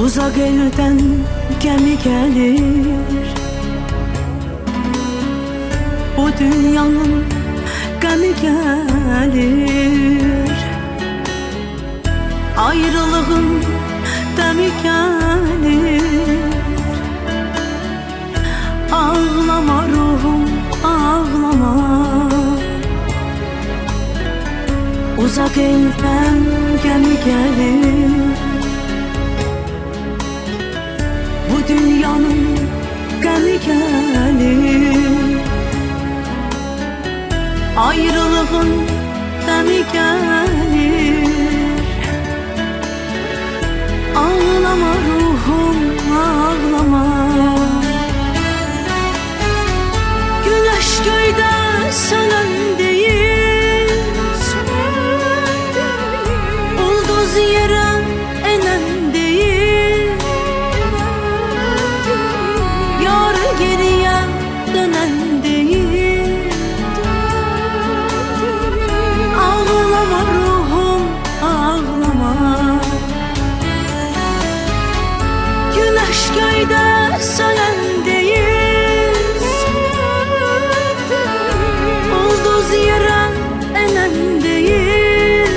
Uzak elden gemi gelir, bu dünyanın gemi gelir. Ayrılığın demi gelir. Ağlama ruhum, ağlama. Uzak elden gemi gelir, bu dünyanın gemi gelir. Ayrılığın demi gelir. Ağlama ruhum, ağlama. Güneş göyde sönen değil, ulduz yere enen değil, yar geriye dönen değil. Ağlama ruhum, ağlama. Güneş göyde sönen değil, ulduz yere enen değil,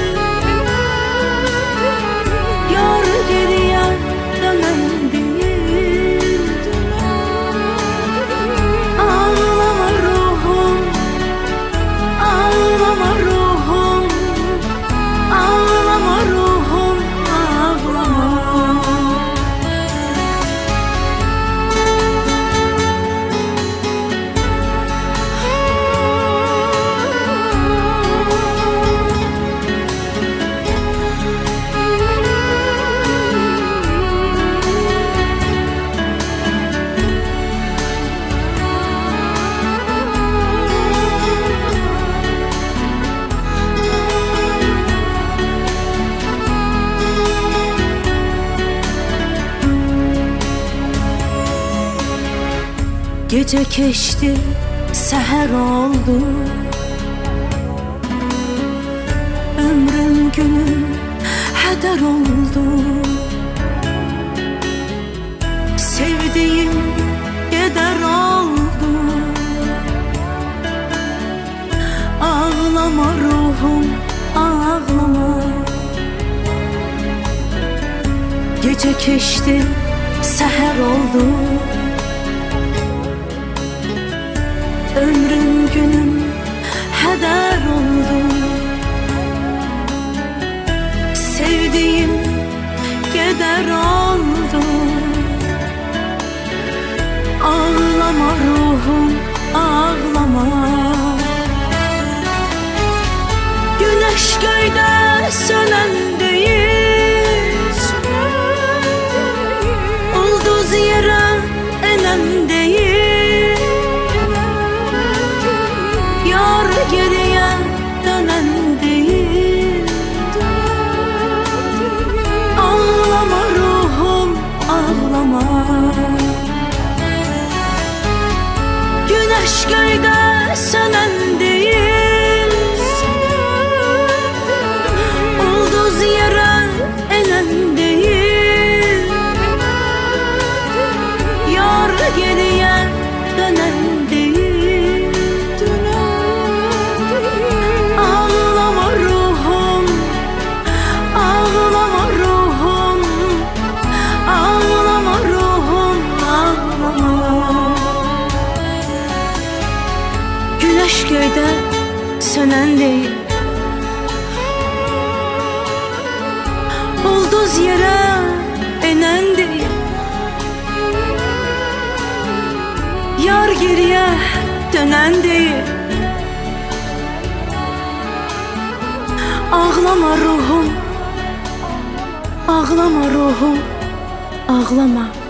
yar geriye dönen değil. Ağlama ruhum, ağlama ruhum, ağlama ruhum, ağlama. Gece keçti, seher oldu. Ömrüm günüm heder oldu. Sevdiğim keder oldu. Ağlama ruhum, ağlama. Gece keçti, seher oldu. Ömrüm günüm heder oldu. Sevdiğim keder oldu. Ağlama ruhum, ağlama. Güneş göyde sönen değil, ulduz yere enen değil, yar geriye dönen değil. Ağlama ruhum, ağlama. Güneş göyde sönen değil, ulduz yere enen değil, yar geriye dönen değil. Ağlama ruhum, ağlama ruhum, ağlama ruhum, ağlama. Güneş göyde sönen değil, ulduz yere enen değil, yar geriye dönen değil. Ağlama ruhum, ağlama ruhum, ağlama.